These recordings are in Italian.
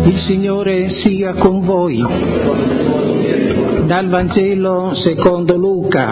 Il Signore sia con voi. Dal Vangelo secondo Luca.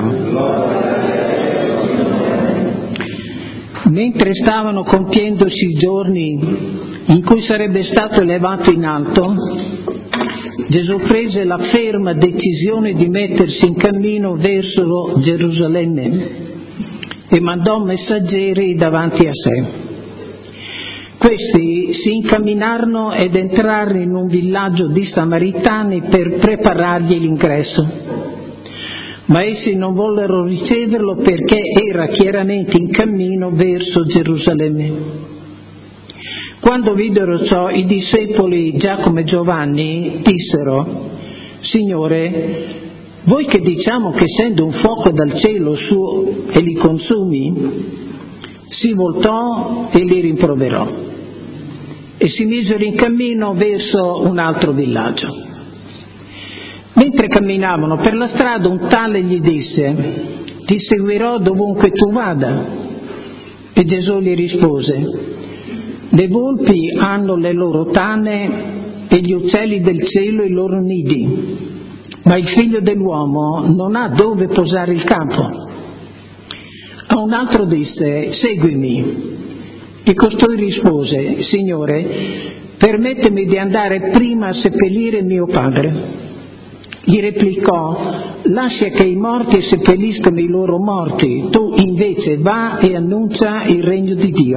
Mentre stavano compiendosi i giorni in cui sarebbe stato elevato in alto, Gesù prese la ferma decisione di mettersi in cammino verso Gerusalemme e mandò messaggeri davanti a sé. Questi si incamminarono ed entrarono in un villaggio di Samaritani per preparargli l'ingresso. Ma essi non vollero riceverlo perché era chiaramente in cammino verso Gerusalemme. Quando videro ciò, i discepoli Giacomo e Giovanni dissero: Signore, vuoi che diciamo che scende un fuoco dal cielo su e li consumi? Si voltò e li rimproverò e si misero in cammino verso un altro villaggio. Mentre camminavano per la strada, un tale gli disse: ti seguirò dovunque tu vada. E Gesù gli rispose: le volpi hanno le loro tane e gli uccelli del cielo i loro nidi, ma il figlio dell'uomo non ha dove posare il capo. A un altro disse: seguimi. E costui rispose: Signore, permettimi di andare prima a seppellire mio padre. Gli replicò: lascia che i morti seppelliscano i loro morti, tu invece va e annuncia il regno di Dio.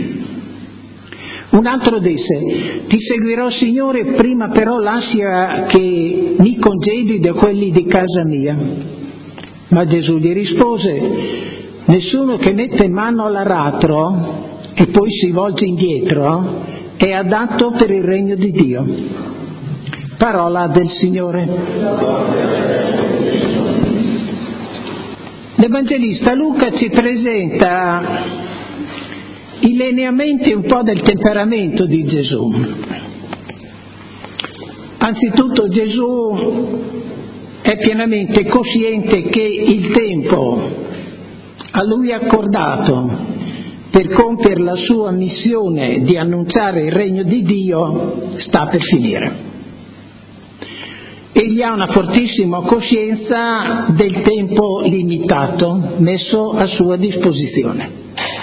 Un altro disse: ti seguirò, Signore, prima però lascia che mi congedi da quelli di casa mia. Ma Gesù gli rispose: nessuno che mette mano all'aratro e poi si volge indietro è adatto per il regno di Dio. Parola del Signore. L'Evangelista Luca ci presenta i lineamenti un po' del temperamento di Gesù. Anzitutto Gesù è pienamente cosciente che il tempo a lui accordato per compiere la sua missione di annunciare il regno di Dio sta per finire. Egli ha una fortissima coscienza del tempo limitato messo a sua disposizione.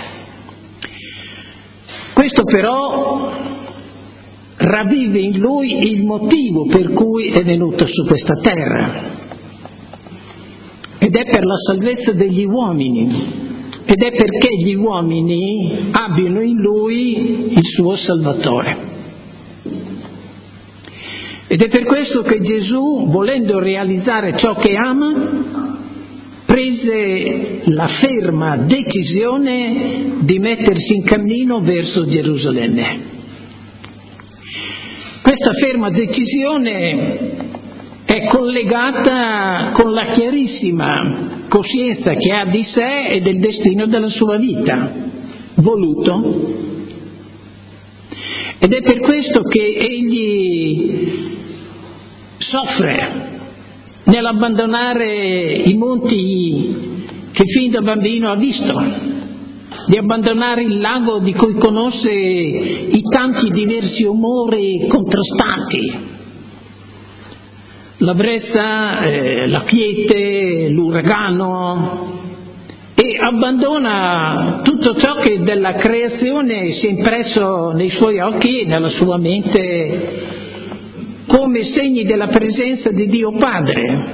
Questo però ravvive in lui il motivo per cui è venuto su questa terra, ed è per la salvezza degli uomini, ed è perché gli uomini abbiano in lui il suo Salvatore. Ed è per questo che Gesù, volendo realizzare ciò che ama, prese la ferma decisione di mettersi in cammino verso Gerusalemme. Questa ferma decisione è collegata con la chiarissima coscienza che ha di sé e del destino della sua vita, voluto. Ed è per questo che egli soffre nell'abbandonare i monti che fin da bambino ha visto, di abbandonare il lago di cui conosce i tanti diversi umori contrastanti, la brezza, la quiete, l'uragano, e abbandona tutto ciò che della creazione si è impresso nei suoi occhi e nella sua mente come segni della presenza di Dio Padre.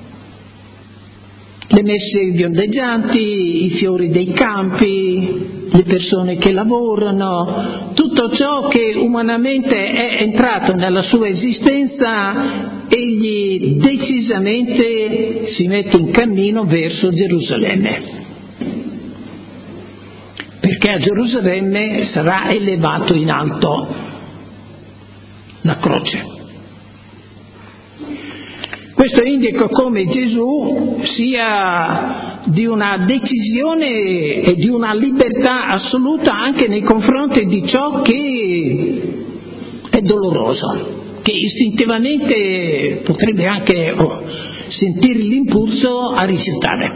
Le messe viondeggianti, i fiori dei campi, le persone che lavorano, tutto ciò che umanamente è entrato nella sua esistenza, egli decisamente si mette in cammino verso Gerusalemme, perché a Gerusalemme sarà elevato in alto la croce. Questo indica come Gesù sia di una decisione e di una libertà assoluta anche nei confronti di ciò che è doloroso, che istintivamente potrebbe anche sentire l'impulso a rifiutare,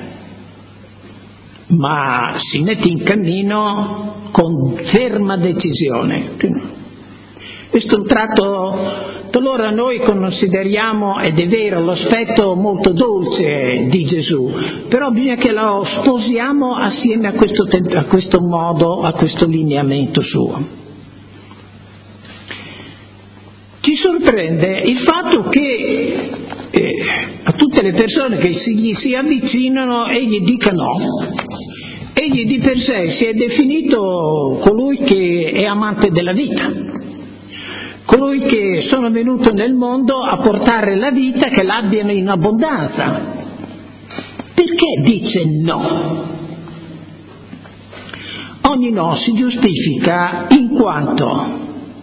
ma si mette in cammino con ferma decisione. Questo è un tratto, allora noi consideriamo, ed è vero, l'aspetto molto dolce di Gesù, però bisogna che lo sposiamo assieme a questo modo, a questo lineamento suo. Ci sorprende il fatto che a tutte le persone che gli si avvicinano egli dica no. Egli di per sé si è definito colui che è amante della vita, colui che sono venuto nel mondo a portare la vita, che l'abbiano in abbondanza. Perché dice no? Ogni no si giustifica in quanto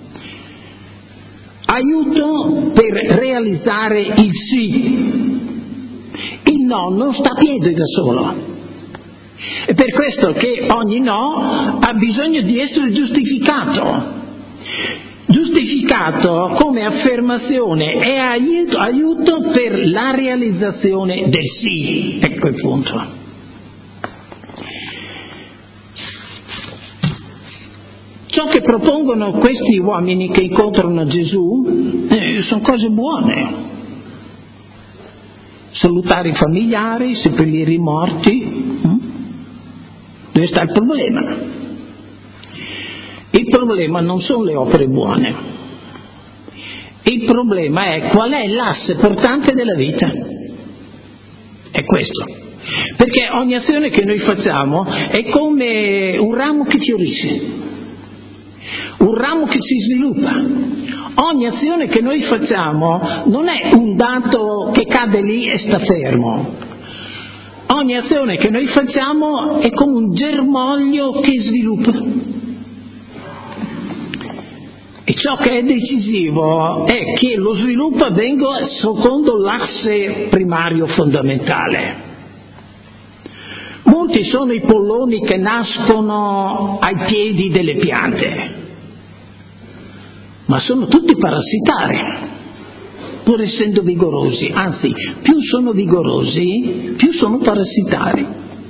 aiuto per realizzare il sì. Il no non sta a piedi da solo. È per questo che ogni no ha bisogno di essere giustificato. Giustificato come affermazione e aiuto per la realizzazione del sì. Ecco il punto. Ciò che propongono questi uomini che incontrano Gesù sono cose buone. Salutare i familiari, seppellire i morti. Dove sta il problema? Il problema non sono le opere buone. Il problema è qual è l'asse portante della vita. È questo. Perché ogni azione che noi facciamo è come un ramo che fiorisce. Un ramo che si sviluppa. Ogni azione che noi facciamo non è un dato che cade lì e sta fermo. Ogni azione che noi facciamo è come un germoglio che sviluppa. E ciò che è decisivo è che lo sviluppo avvenga secondo l'asse primario fondamentale. Molti sono i polloni che nascono ai piedi delle piante, ma sono tutti parassitari, pur essendo vigorosi, anzi, più sono vigorosi, più sono parassitari.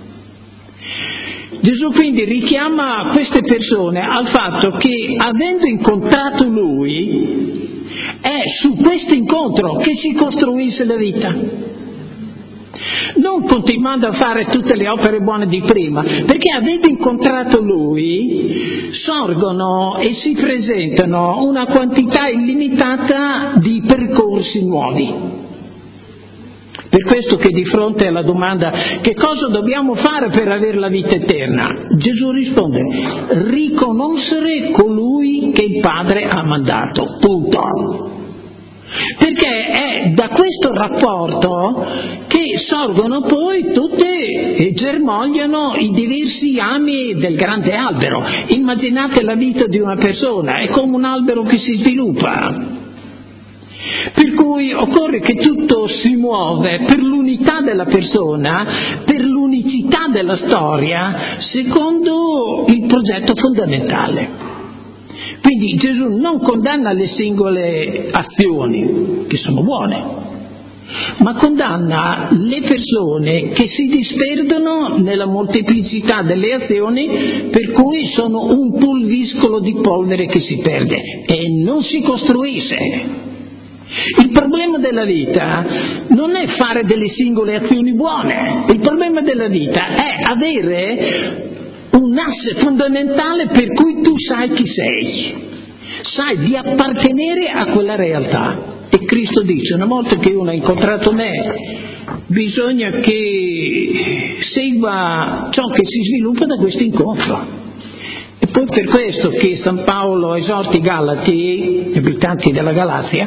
Gesù quindi richiama queste persone al fatto che, avendo incontrato Lui, è su questo incontro che si costruisce la vita. Non continuando a fare tutte le opere buone di prima, perché avendo incontrato Lui sorgono e si presentano una quantità illimitata di percorsi nuovi. Per questo che di fronte alla domanda che cosa dobbiamo fare per avere la vita eterna, Gesù risponde: riconoscere colui che il Padre ha mandato, punto. Perché è da questo rapporto che sorgono poi tutte e germogliano i diversi ami del grande albero. Immaginate la vita di una persona, è come un albero che si sviluppa. Per cui occorre che tutto si muove per l'unità della persona, per l'unicità della storia, secondo il progetto fondamentale. Quindi Gesù non condanna le singole azioni, che sono buone, ma condanna le persone che si disperdono nella molteplicità delle azioni, per cui sono un pulviscolo di polvere che si perde e non si costruisce. Il problema della vita non è fare delle singole azioni buone, il problema della vita è avere un asse fondamentale per cui tu sai chi sei, sai di appartenere a quella realtà. E Cristo dice: una volta che uno ha incontrato me, bisogna che segua ciò che si sviluppa da questo incontro. E poi per questo che San Paolo esorta i Galati, gli abitanti della Galazia,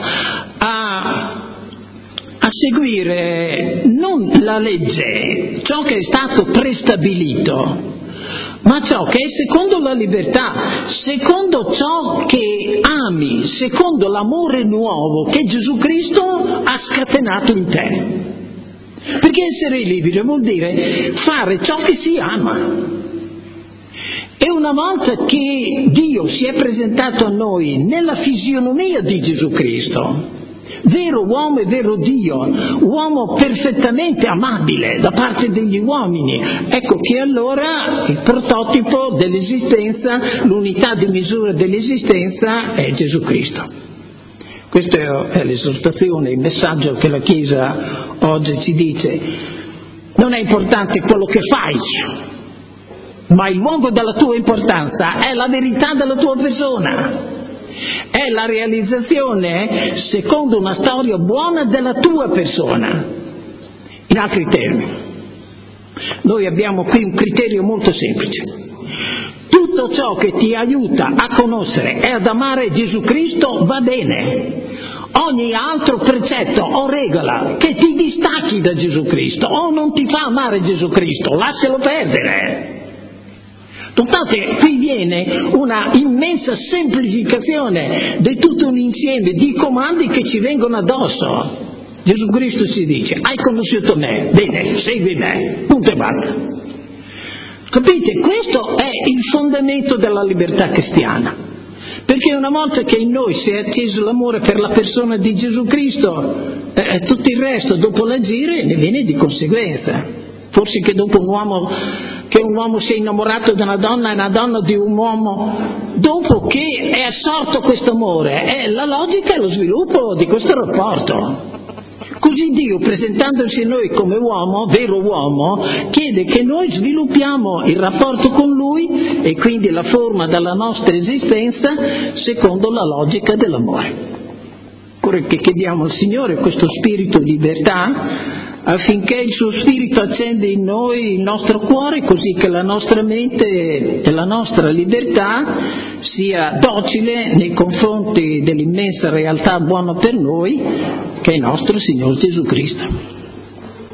a seguire non la legge, ciò che è stato prestabilito, ma ciò che è secondo la libertà, secondo ciò che ami, secondo l'amore nuovo che Gesù Cristo ha scatenato in te. Perché essere liberi vuol dire fare ciò che si ama. E una volta che Dio si è presentato a noi nella fisionomia di Gesù Cristo, vero uomo e vero Dio, uomo perfettamente amabile da parte degli uomini. Ecco che allora il prototipo dell'esistenza, l'unità di misura dell'esistenza è Gesù Cristo. Questa è l'esortazione, il messaggio che la Chiesa oggi ci dice. Non è importante quello che fai, ma il luogo della tua importanza è la verità della tua persona. È la realizzazione secondo una storia buona della tua persona. In altri termini, noi abbiamo qui un criterio molto semplice: tutto ciò che ti aiuta a conoscere e ad amare Gesù Cristo va bene. Ogni altro precetto o regola che ti distacchi da Gesù Cristo o non ti fa amare Gesù Cristo, lascialo perdere. Notate, qui viene una immensa semplificazione di tutto un insieme di comandi che ci vengono addosso. Gesù Cristo ci dice: hai conosciuto me, bene, segui me, punto e basta. Capite? Questo è il fondamento della libertà cristiana. Perché una volta che in noi si è acceso l'amore per la persona di Gesù Cristo, tutto il resto, dopo l'agire, ne viene di conseguenza. Forse che dopo un uomo si è innamorato di una donna e una donna di un uomo, dopo che è assorto questo amore, la logica è lo sviluppo di questo rapporto. Così Dio, presentandosi a noi come uomo, vero uomo, chiede che noi sviluppiamo il rapporto con Lui e quindi la forma della nostra esistenza secondo la logica dell'amore. Ora che chiediamo al Signore questo spirito di libertà, affinché il suo spirito accenda in noi il nostro cuore, così che la nostra mente e la nostra libertà sia docile nei confronti dell'immensa realtà buona per noi che è il nostro Signore Gesù Cristo.